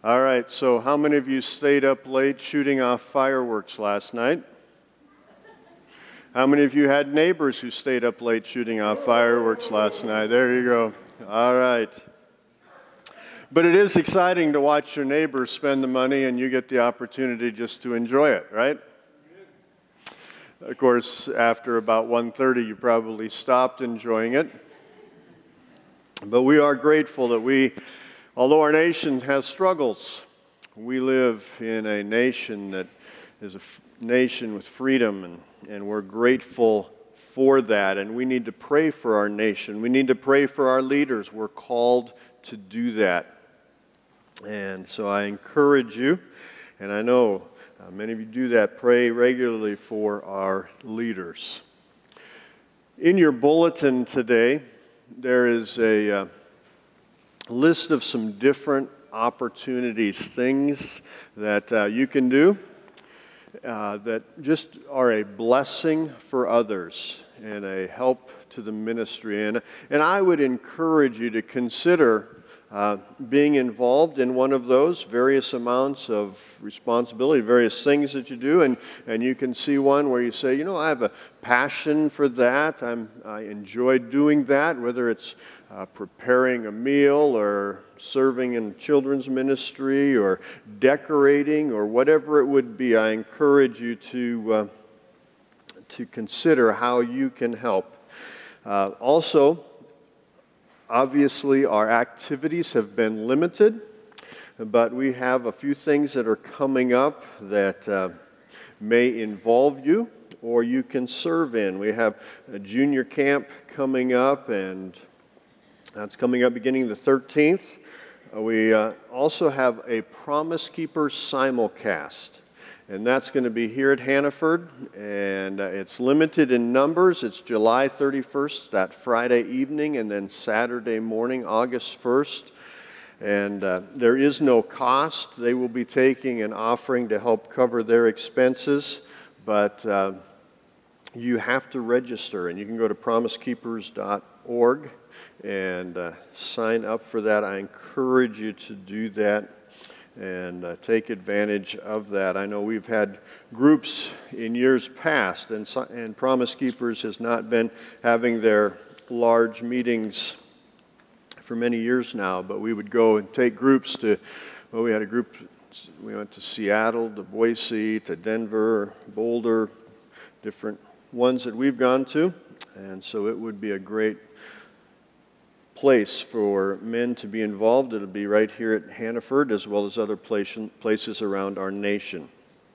All right, so how many of you stayed up late shooting off fireworks last night? How many of you had neighbors who stayed up late shooting off fireworks last night? There you go. All right. But it is exciting to watch your neighbors spend the money and you get the opportunity just to enjoy it, right? Of course, after about 1:30, you probably stopped enjoying it. But we are grateful that although our nation has struggles, we live in a nation that is a nation with freedom, and we're grateful for that. And we need to pray for our nation. We need to pray for our leaders. We're called to do that. And so I encourage you, and I know many of you do that, pray regularly for our leaders. In your bulletin today, there is a list of some different opportunities, things that you can do that just are a blessing for others and a help to the ministry. And I would encourage you to consider being involved in one of those, various amounts of responsibility, various things that you do, and you can see one where you say, you know, I have a passion for that, I enjoy doing that, whether it's preparing a meal or serving in children's ministry or decorating or whatever it would be. I encourage you to consider how you can help. Also, obviously, our activities have been limited, but we have a few things that are coming up that may involve you or you can serve in. We have a junior camp coming up, and that's coming up beginning the 13th. We also have a Promise Keepers simulcast, and that's going to be here at Hannaford, and it's limited in numbers. It's July 31st, that Friday evening, and then Saturday morning, August 1st. And there is no cost. They will be taking an offering to help cover their expenses, but you have to register, and you can go to promisekeepers.org and sign up for that. I encourage you to do that and take advantage of that. I know we've had groups in years past, and Promise Keepers has not been having their large meetings for many years now, but we would go and take groups to, well, we had a group, we went to Seattle, to Boise, to Denver, Boulder, different ones that we've gone to, and so it would be a great place for men to be involved. It'll be right here at Hannaford as well as other places around our nation.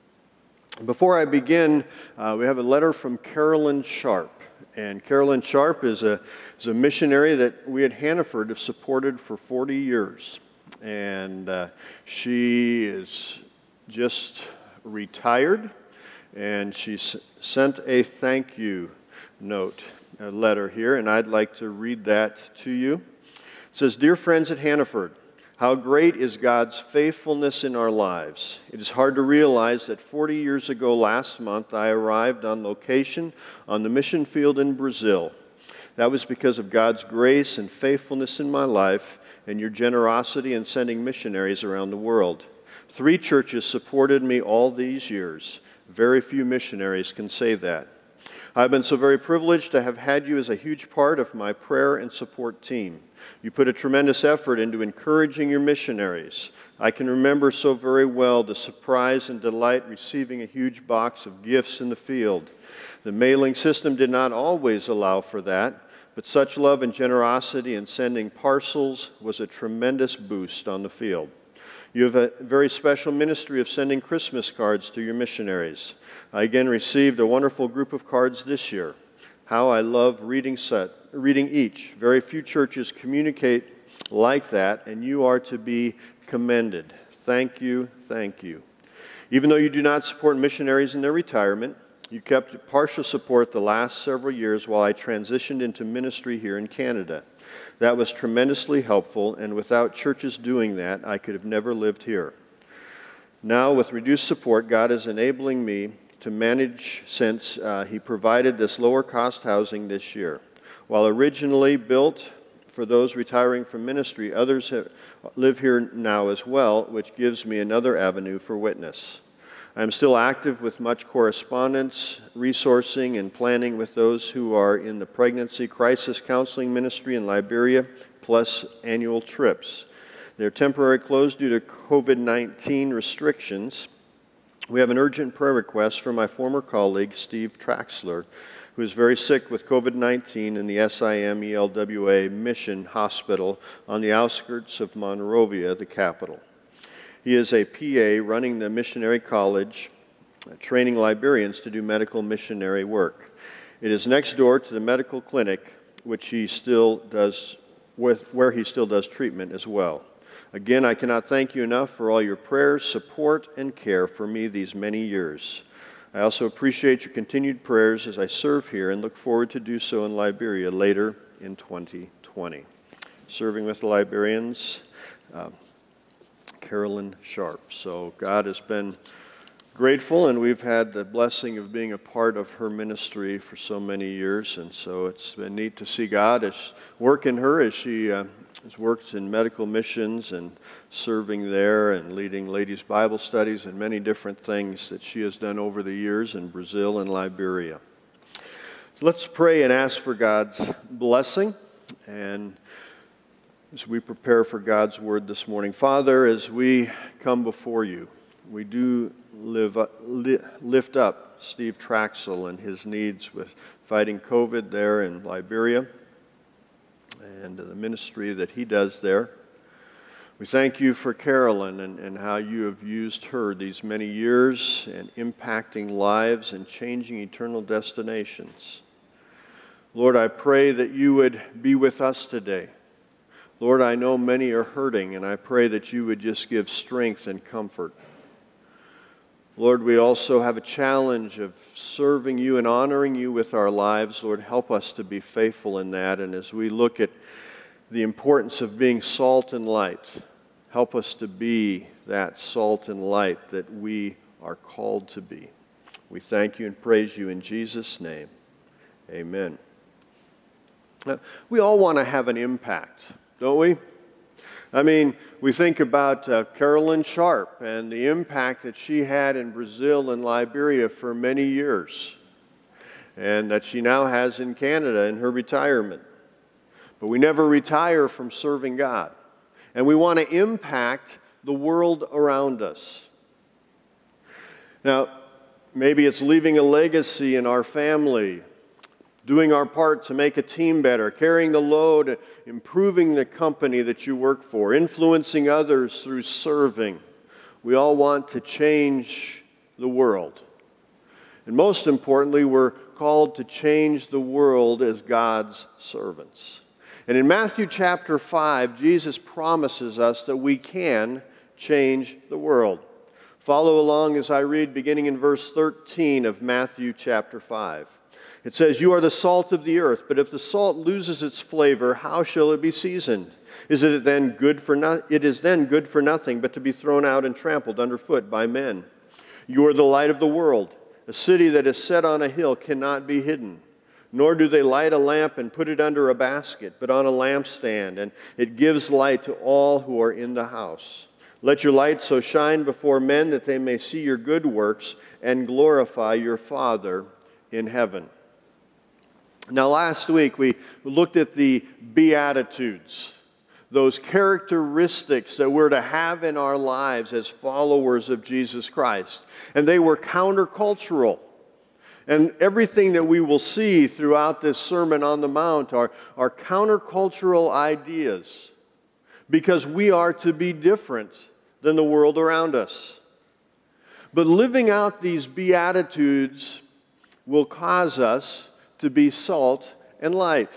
Before I begin, we have a letter from Carolyn Sharp. And Carolyn Sharp is a missionary that we at Hannaford have supported for 40 years. And she is just retired, and she sent a thank you note, a letter here, and I'd like to read that to you. It says, "Dear friends at Hannaford, how great is God's faithfulness in our lives. It is hard to realize that 40 years ago last month I arrived on location on the mission field in Brazil. That was because of God's grace and faithfulness in my life and your generosity in sending missionaries around the world. 3 churches supported me all these years. Very few missionaries can say that. I've been so very privileged to have had you as a huge part of my prayer and support team. You put a tremendous effort into encouraging your missionaries. I can remember so very well the surprise and delight receiving a huge box of gifts in the field. The mailing system did not always allow for that, but such love and generosity in sending parcels was a tremendous boost on the field. You have a very special ministry of sending Christmas cards to your missionaries. I again received a wonderful group of cards this year. How I love reading each. Very few churches communicate like that, and you are to be commended. Thank you, thank you. Even though you do not support missionaries in their retirement, you kept partial support the last several years while I transitioned into ministry here in Canada. That was tremendously helpful, and without churches doing that, I could have never lived here. Now, with reduced support, God is enabling me to manage since He provided this lower-cost housing this year. While originally built for those retiring from ministry. Others live here now as well, which gives me another avenue for witness. I am still active with much correspondence, resourcing, and planning with those who are in the pregnancy crisis counseling ministry in Liberia, plus annual trips. They're temporarily closed due to COVID-19 restrictions. We have an urgent prayer request from my former colleague, Steve Traxler, who is very sick with COVID-19 in the SIM-ELWA Mission Hospital on the outskirts of Monrovia, the capital. He is a PA running the missionary college, training Liberians to do medical missionary work. It is next door to the medical clinic, where he still does treatment as well. Again, I cannot thank you enough for all your prayers, support, and care for me these many years. I also appreciate your continued prayers as I serve here and look forward to do so in Liberia later in 2020. Serving with the Liberians, Carolyn Sharp. So God has been grateful, and we've had the blessing of being a part of her ministry for so many years, and so it's been neat to see God work in her as she has worked in medical missions and serving there and leading ladies' Bible studies and many different things that she has done over the years in Brazil and Liberia. So let's pray and ask for God's blessing, and as we prepare for God's word this morning. Father, as we come before you, we do lift up Steve Traxel and his needs with fighting COVID there in Liberia and the ministry that he does there. We thank you for Carolyn and how you have used her these many years and impacting lives and changing eternal destinations. Lord, I pray that you would be with us today. Lord, I know many are hurting, and I pray that you would just give strength and comfort. Lord, we also have a challenge of serving you and honoring you with our lives. Lord, help us to be faithful in that. And as we look at the importance of being salt and light, help us to be that salt and light that we are called to be. We thank you and praise you in Jesus' name. Amen. We all want to have an impact, don't we? I mean, we think about Carolyn Sharp and the impact that she had in Brazil and Liberia for many years, and that she now has in Canada in her retirement. But we never retire from serving God, and we want to impact the world around us. Now, maybe it's leaving a legacy in our family, doing our part to make a team better, carrying the load, improving the company that you work for, influencing others through serving. We all want to change the world. And most importantly, we're called to change the world as God's servants. And in Matthew chapter 5, Jesus promises us that we can change the world. Follow along as I read beginning in verse 13 of Matthew chapter 5. It says, "You are the salt of the earth, but if the salt loses its flavor, how shall it be seasoned? It is then good for nothing but to be thrown out and trampled underfoot by men. You are the light of the world. A city that is set on a hill cannot be hidden. Nor do they light a lamp and put it under a basket, but on a lampstand, and it gives light to all who are in the house. Let your light so shine before men that they may see your good works and glorify your Father in heaven." Now, last week we looked at the Beatitudes, those characteristics that we're to have in our lives as followers of Jesus Christ. And they were countercultural. And everything that we will see throughout this Sermon on the Mount are countercultural ideas, because we are to be different than the world around us. But living out these Beatitudes will cause us to be salt and light.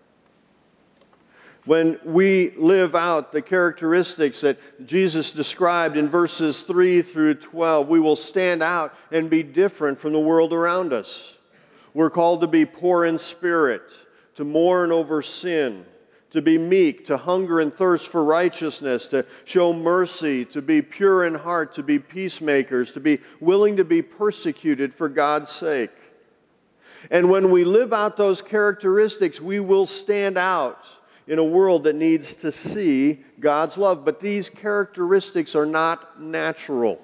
When we live out the characteristics that Jesus described in verses 3 through 12, we will stand out and be different from the world around us. We're called to be poor in spirit, to mourn over sin, to be meek, to hunger and thirst for righteousness, to show mercy, to be pure in heart, to be peacemakers, to be willing to be persecuted for God's sake. And when we live out those characteristics, we will stand out in a world that needs to see God's love. But these characteristics are not natural.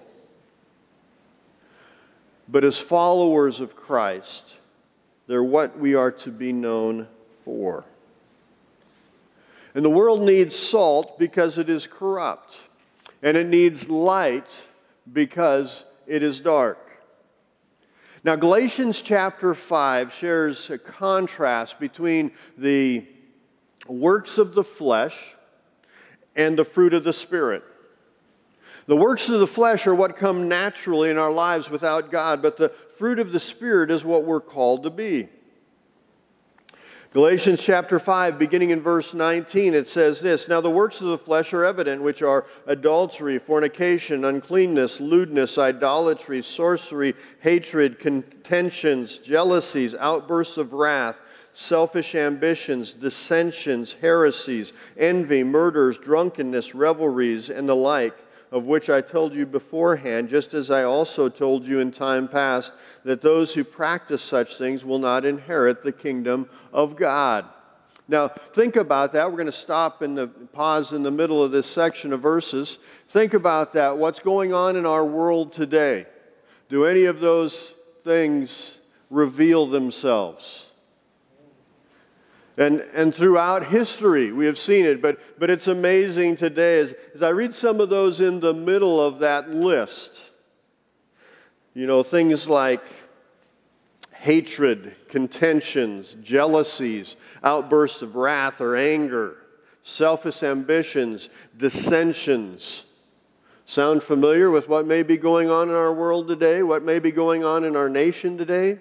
But as followers of Christ, they're what we are to be known for. And the world needs salt because it is corrupt. And it needs light because it is dark. Now, Galatians chapter 5 shares a contrast between the works of the flesh and the fruit of the Spirit. The works of the flesh are what come naturally in our lives without God, but the fruit of the Spirit is what we're called to be. Galatians chapter 5, beginning in verse 19, it says this, "Now the works of the flesh are evident, which are adultery, fornication, uncleanness, lewdness, idolatry, sorcery, hatred, contentions, jealousies, outbursts of wrath, selfish ambitions, dissensions, heresies, envy, murders, drunkenness, revelries, and the like, of which I told you beforehand, just as I also told you in time past, that those who practice such things will not inherit the kingdom of God." Now, think about that. We're going to pause in the middle of this section of verses. Think about that. What's going on in our world today? Do any of those things reveal themselves? And throughout history, we have seen it. But it's amazing today as I read some of those in the middle of that list. You know, things like hatred, contentions, jealousies, outbursts of wrath or anger, selfish ambitions, dissensions. Sound familiar with what may be going on in our world today? What may be going on in our nation today?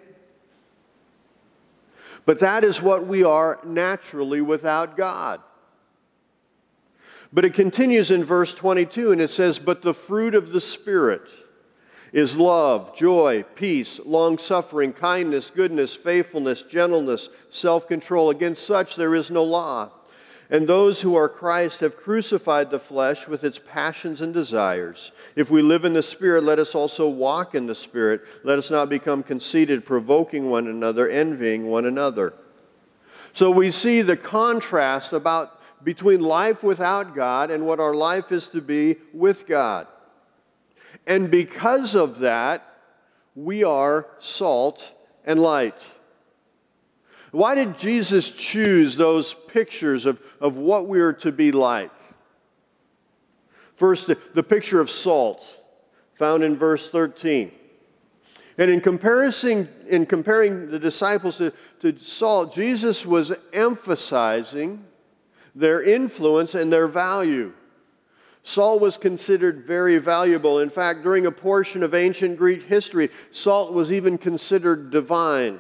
But that is what we are naturally without God. But it continues in verse 22, and it says, "But the fruit of the Spirit is love, joy, peace, long-suffering, kindness, goodness, faithfulness, gentleness, self-control. Against such there is no law. And those who are Christ have crucified the flesh with its passions and desires. If we live in the Spirit, let us also walk in the Spirit. Let us not become conceited, provoking one another, envying one another." So we see the contrast between life without God and what our life is to be with God. And because of that, we are salt and light. Why did Jesus choose those pictures of what we are to be like? First, the picture of salt, found in verse 13. And in comparing the disciples to salt, Jesus was emphasizing their influence and their value. Salt was considered very valuable. In fact, during a portion of ancient Greek history, salt was even considered divine.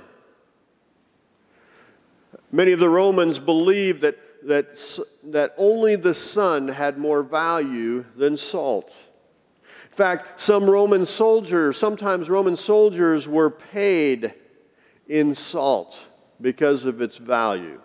Many of the Romans believed that only the sun had more value than salt. In fact, sometimes Roman soldiers were paid in salt because of its value.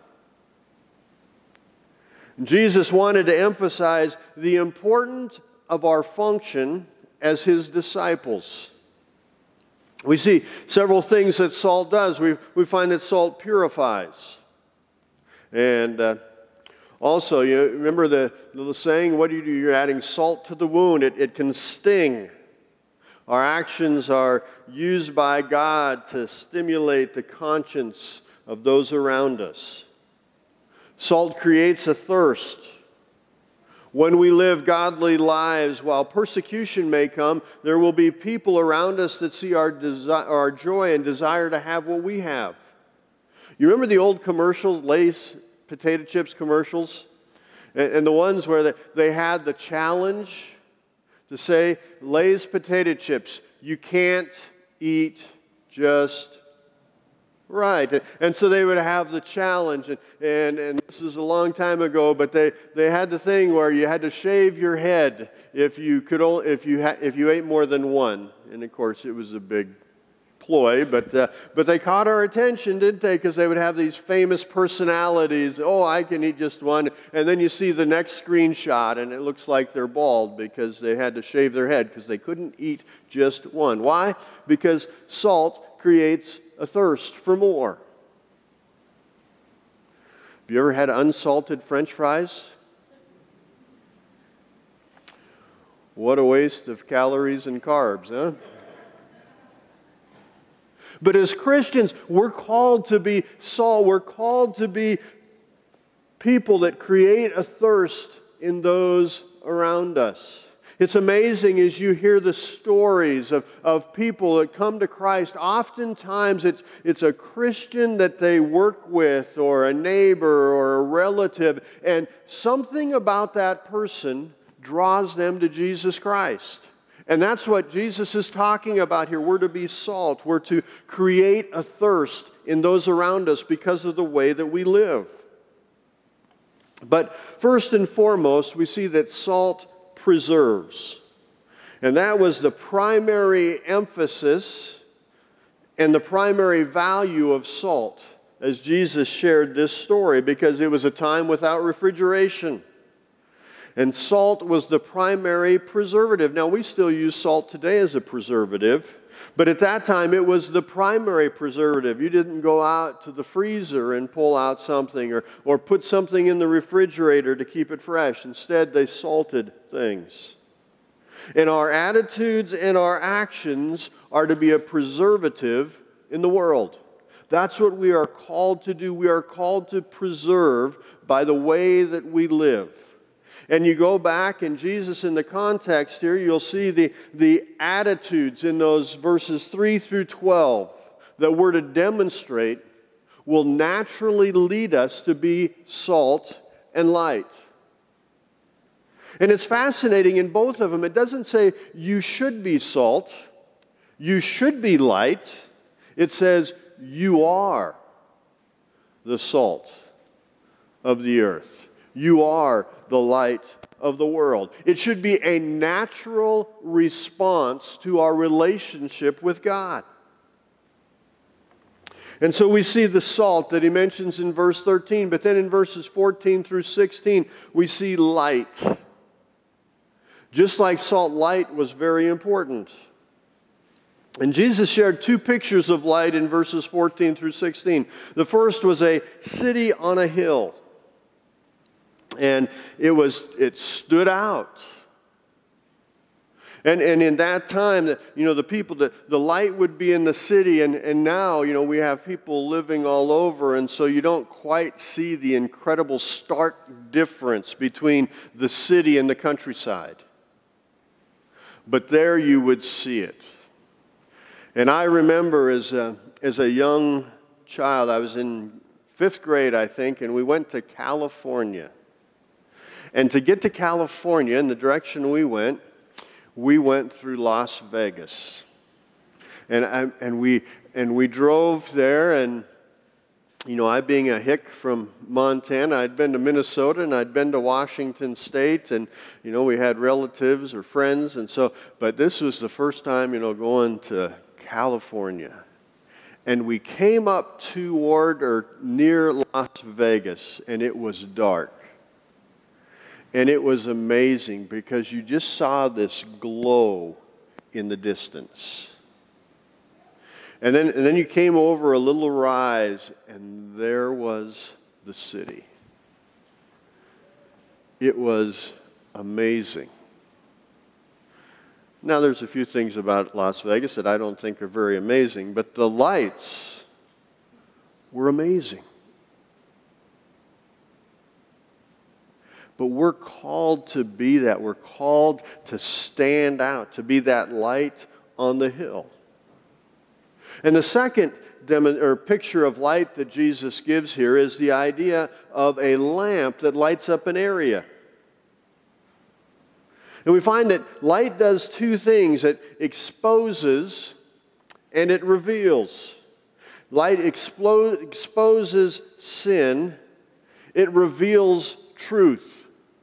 Jesus wanted to emphasize the importance of our function as His disciples. We see several things that salt does. We find that salt purifies. And also, you remember the little saying, what do? You're adding salt to the wound. It can sting. Our actions are used by God to stimulate the conscience of those around us. Salt creates a thirst. When we live godly lives, while persecution may come, there will be people around us that see our joy and desire to have what we have. You remember the old commercials, Lay's potato chips commercials? And the ones where they had the challenge to say, Lay's potato chips, you can't eat just right. And so they would have the challenge, and this was a long time ago, but they had the thing where you had to shave your head if you ate more than one. And of course, it was a big ploy, but they caught our attention, didn't they? Because they would have these famous personalities. Oh, I can eat just one. And then you see the next screenshot, and it looks like they're bald because they had to shave their head because they couldn't eat just one. Why? Because salt creates a thirst for more. If you ever had unsalted French fries? What a waste of calories and carbs, huh? But as Christians, we're called to be salt. We're called to be people that create a thirst in those around us. It's amazing as you hear the stories of people that come to Christ. Oftentimes it's a Christian that they work with or a neighbor or a relative, and something about that person draws them to Jesus Christ. And that's what Jesus is talking about here. We're to be salt. We're to create a thirst in those around us because of the way that we live. But first and foremost, we see that salt preserves. And that was the primary emphasis and the primary value of salt as Jesus shared this story, because it was a time without refrigeration. And salt was the primary preservative. Now, we still use salt today as a preservative, but at that time it was the primary preservative. You didn't go out to the freezer and pull out something or put something in the refrigerator to keep it fresh. Instead, they salted things. And our attitudes and our actions are to be a preservative in the world. That's what we are called to do. We are called to preserve by the way that we live. And you go back, and Jesus, in the context here, you'll see the attitudes in those verses 3 through 12 that we're to demonstrate will naturally lead us to be salt and light. And it's fascinating in both of them. It doesn't say you should be salt, you should be light. It says you are the salt of the earth. You are the light of the world. It should be a natural response to our relationship with God. And so we see the salt that he mentions in verse 13, but then in verses 14 through 16, we see light. Just like salt, light was very important. And Jesus shared two pictures of light in verses 14 through 16. The first was a city on a hill. And it stood out. And in that time, the people, the light would be in the city, and now, we have people living all over, and so you don't quite see the incredible stark difference between the city and the countryside. But there you would see it. And I remember as a young child, I was in 5th grade, I think, and we went to California. And to get to California, in the direction we went through Las Vegas. And we drove there, and I, being a hick from Montana, I'd been to Minnesota and I'd been to Washington State, and we had relatives or friends, and so, but this was the first time going to California. And we came up toward or near Las Vegas, and it was dark. And it was amazing because you just saw this glow in the distance. And then you came over a little rise, and there was the city. It was amazing. Now, there's a few things about Las Vegas that I don't think are very amazing, but the lights were amazing. But we're called to be that. We're called to stand out, to be that light on the hill. And the second picture of light that Jesus gives here is the idea of a lamp that lights up an area. And we find that light does two things. It exposes and it reveals. Light exposes sin. It reveals truth.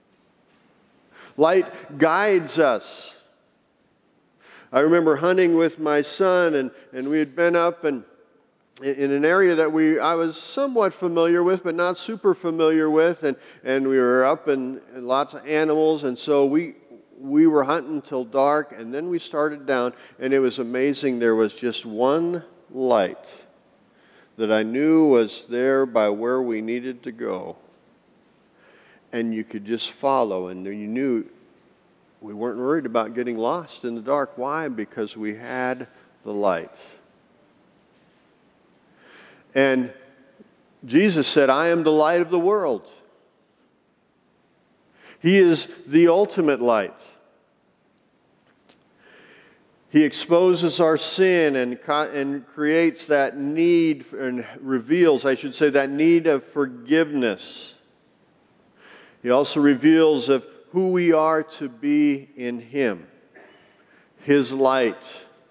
Light guides us. I remember hunting with my son, and we had been up in an area that I was somewhat familiar with, but not super familiar with, and we were up in lots of animals, and so we were hunting till dark, and then we started down, and it was amazing. There was just one light that I knew was there by where we needed to go. And you could just follow, and you knew we weren't worried about getting lost in the dark. Why? Because we had the light. And Jesus said, I am the light of the world. He is the ultimate light. He exposes our sin and creates that need, and reveals, I should say, that need of forgiveness. He also reveals of who we are to be in Him. His light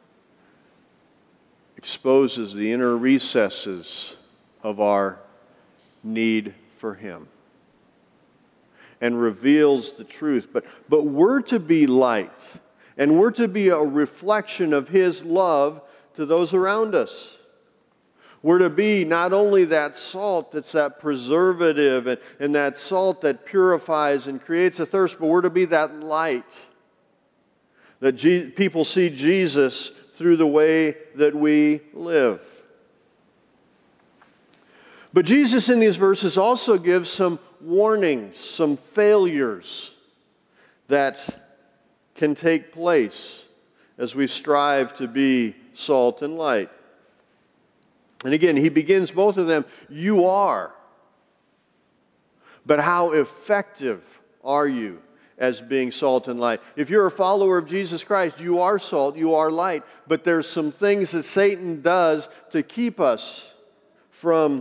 exposes the inner recesses of our need for Him and reveals the truth. But we're to be light. And we're to be a reflection of His love to those around us. We're to be not only that salt that's that preservative and that salt that purifies and creates a thirst, but we're to be that light that people see Jesus through the way that we live. But Jesus in these verses also gives some warnings, some failures that can take place as we strive to be salt and light. And again, He begins both of them, you are. But how effective are you as being salt and light? If you're a follower of Jesus Christ, you are salt, you are light. But there's some things that Satan does to keep us from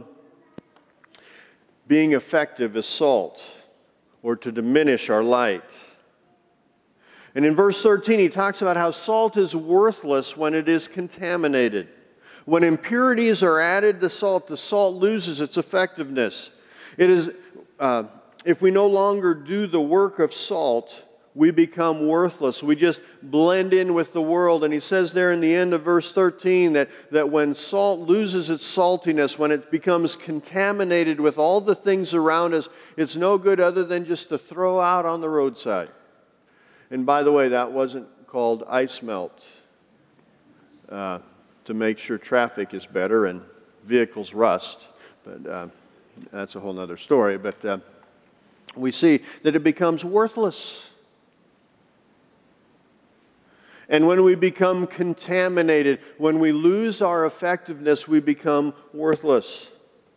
being effective as salt or to diminish our light. And in verse 13, he talks about how salt is worthless when it is contaminated. When impurities are added to salt, the salt loses its effectiveness. It is, if we no longer do the work of salt, we become worthless. We just blend in with the world. And he says there in the end of verse 13 that when salt loses its saltiness, when it becomes contaminated with all the things around us, it's no good other than just to throw out on the roadside. And by the way, that wasn't called ice melt to make sure traffic is better and vehicles rust. But that's a whole other story. But we see that it becomes worthless. And when we become contaminated, when we lose our effectiveness, we become worthless.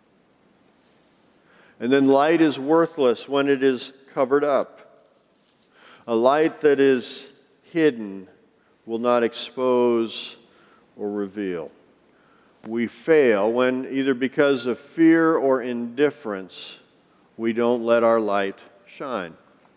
And then light is worthless when it is covered up. A light that is hidden will not expose or reveal. We fail when, either because of fear or indifference, we don't let our light shine.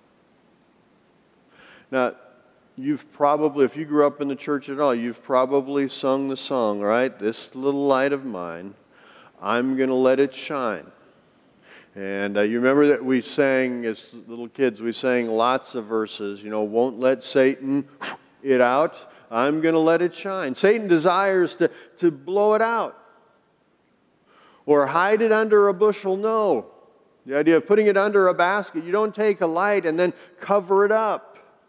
Now, you've probably, if you grew up in the church at all, you've probably sung the song, right? This little light of mine, I'm going to let it shine. And you remember that we sang, as little kids, we sang lots of verses, won't let Satan it out. I'm going to let it shine. Satan desires to blow it out. Or hide it under a bushel. No. The idea of putting it under a basket. You don't take a light and then cover it up.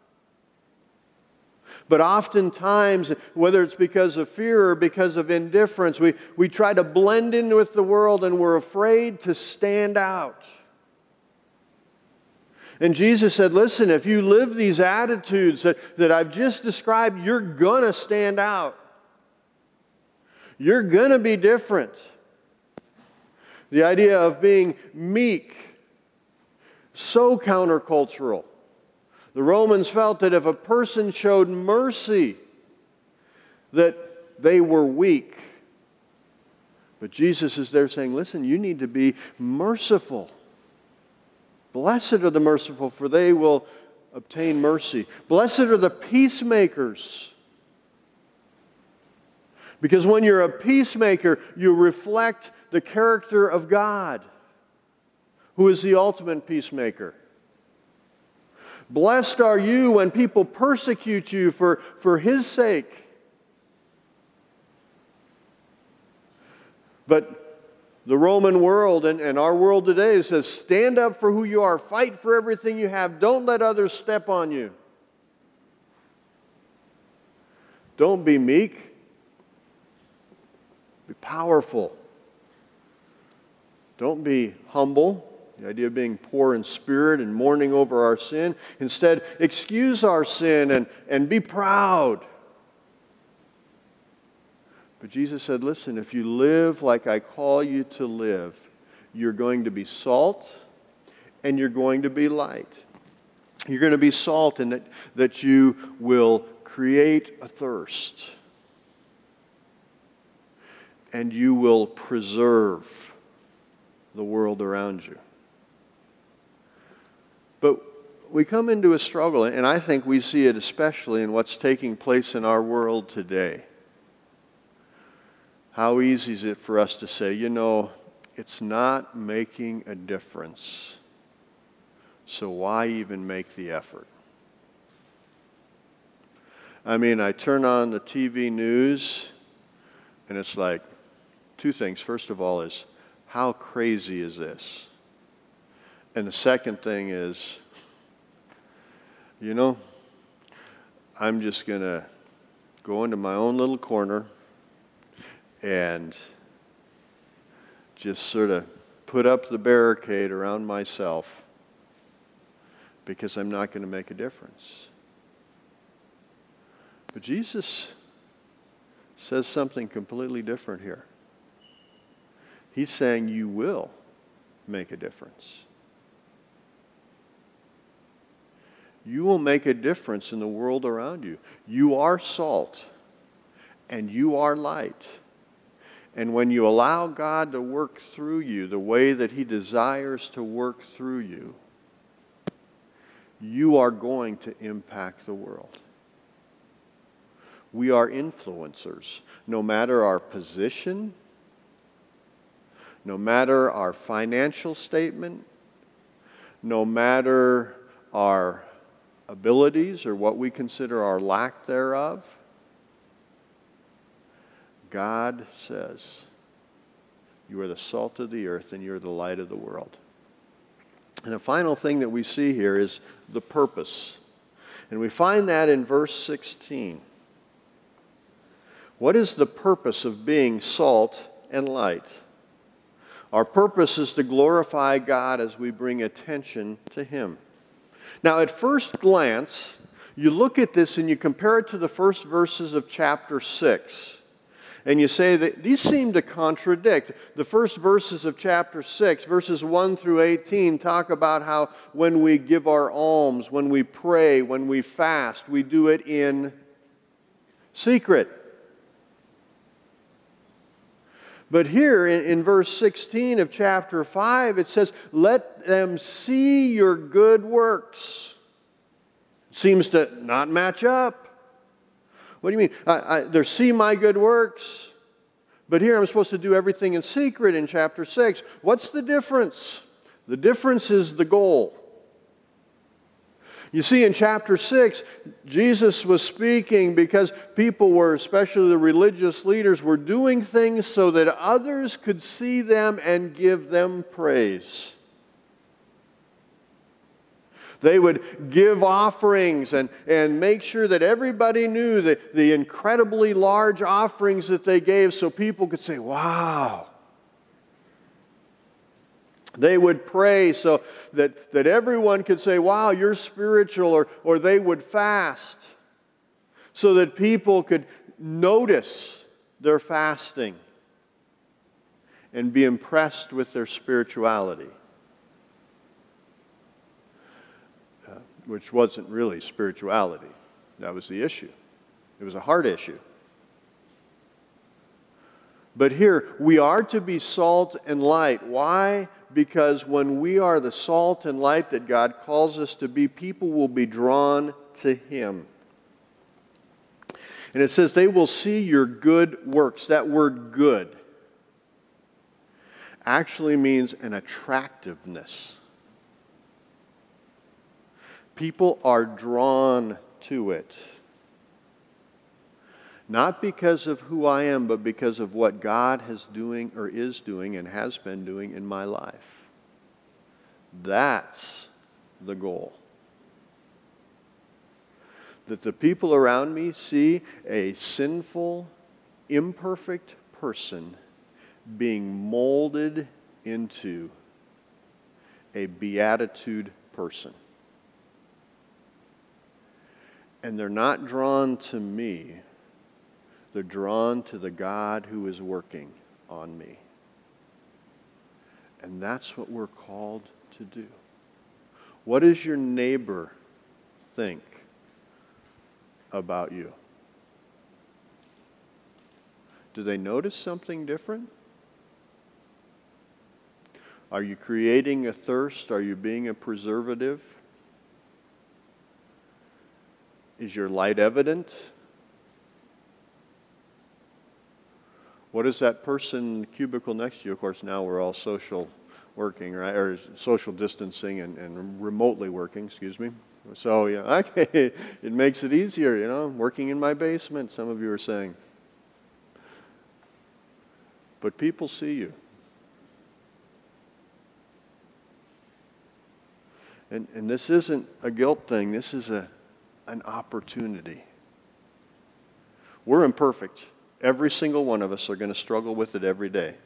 But oftentimes, whether it's because of fear or because of indifference, we try to blend in with the world and we're afraid to stand out. And Jesus said, listen, if you live these attitudes that I've just described, you're going to stand out. You're going to be different. The idea of being meek, so countercultural. The Romans felt that if a person showed mercy, that they were weak. But Jesus is there saying, listen, you need to be merciful. Blessed are the merciful, for they will obtain mercy. Blessed are the peacemakers. Because when you're a peacemaker, you reflect the character of God, who is the ultimate peacemaker. Blessed are you when people persecute you for His sake. But the Roman world and our world today says, stand up for who you are. Fight for everything you have. Don't let others step on you. Don't be meek. Be powerful. Don't be humble, the idea of being poor in spirit and mourning over our sin. Instead, excuse our sin and be proud. But Jesus said, listen, if you live like I call you to live, you're going to be salt and you're going to be light. You're going to be salt in that you will create a thirst. And you will preserve the world around you. But we come into a struggle, and I think we see it especially in what's taking place in our world today. How easy is it for us to say, you know, it's not making a difference, so why even make the effort? I mean, I turn on the TV news, and it's like, two things. First of all is, how crazy is this? And the second thing is, you know, I'm just going to go into my own little corner and just sort of put up the barricade around myself because I'm not going to make a difference. But Jesus says something completely different here. He's saying you will make a difference. You will make a difference in the world around you. You are salt and you are light. And when you allow God to work through you the way that He desires to work through you, you are going to impact the world. We are influencers. No matter our position, no matter our financial statement, no matter our abilities or what we consider our lack thereof, God says, you are the salt of the earth and you're the light of the world. And the final thing that we see here is the purpose. And we find that in verse 16. What is the purpose of being salt and light? Our purpose is to glorify God as we bring attention to Him. Now, at first glance, you look at this and you compare it to the first verses of chapter 6. And you say that these seem to contradict. The first verses of chapter 6, verses 1 through 18, talk about how when we give our alms, when we pray, when we fast, we do it in secret. But here in verse 16 of chapter 5, it says, let them see your good works. It seems to not match up. What do you mean? They see my good works, but here I'm supposed to do everything in secret in chapter 6. What's the difference? The difference is the goal. You see, in chapter 6, Jesus was speaking because people were, especially the religious leaders, were doing things so that others could see them and give them praise. They would give offerings and make sure that everybody knew the incredibly large offerings that they gave so people could say, wow. They would pray so that everyone could say, wow, you're spiritual, or they would fast so that people could notice their fasting and be impressed with their spirituality. Which wasn't really spirituality. That was the issue. It was a heart issue. But here, we are to be salt and light. Why? Because when we are the salt and light that God calls us to be, people will be drawn to Him. And it says they will see your good works. That word good actually means an attractiveness. People are drawn to it. Not because of who I am, but because of what God is doing and has been doing in my life. That's the goal. That the people around me see a sinful, imperfect person being molded into a beatitude person. And they're not drawn to me. They're drawn to the God who is working on me. And that's what we're called to do. What does your neighbor think about you? Do they notice something different? Are you creating a thirst? Are you being a preservative? Is your light evident? What is that person in the cubicle next to you? Of course, now we're all social working, right? Or social distancing and remotely working, excuse me. So, yeah, okay, it makes it easier, you know, working in my basement, some of you are saying. But people see you. And this isn't a guilt thing. This is an opportunity. We're imperfect. Every single one of us are going to struggle with it every day.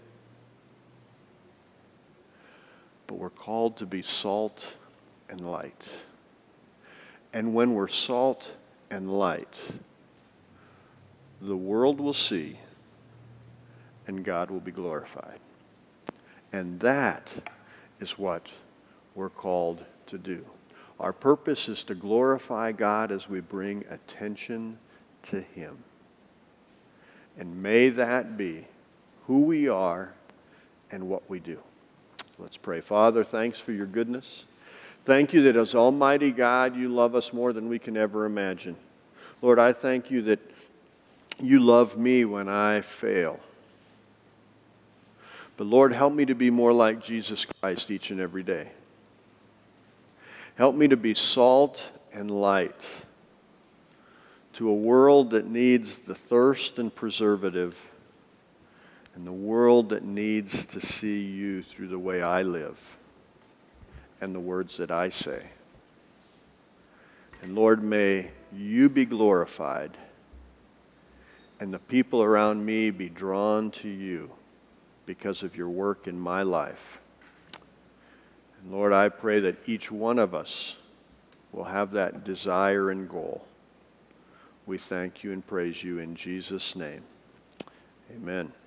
But we're called to be salt and light. And when we're salt and light, the world will see and God will be glorified. And that is what we're called to do. Our purpose is to glorify God as we bring attention to Him. And may that be who we are and what we do. Let's pray. Father, thanks for your goodness. Thank you that as Almighty God, you love us more than we can ever imagine. Lord, I thank you that you love me when I fail. But Lord, help me to be more like Jesus Christ each and every day. Help me to be salt and light to a world that needs the thirst and preservative, and the world that needs to see you through the way I live and the words that I say. And Lord, may you be glorified and the people around me be drawn to you because of your work in my life. And Lord, I pray that each one of us will have that desire and goal. We thank you and praise you in Jesus' name. Amen.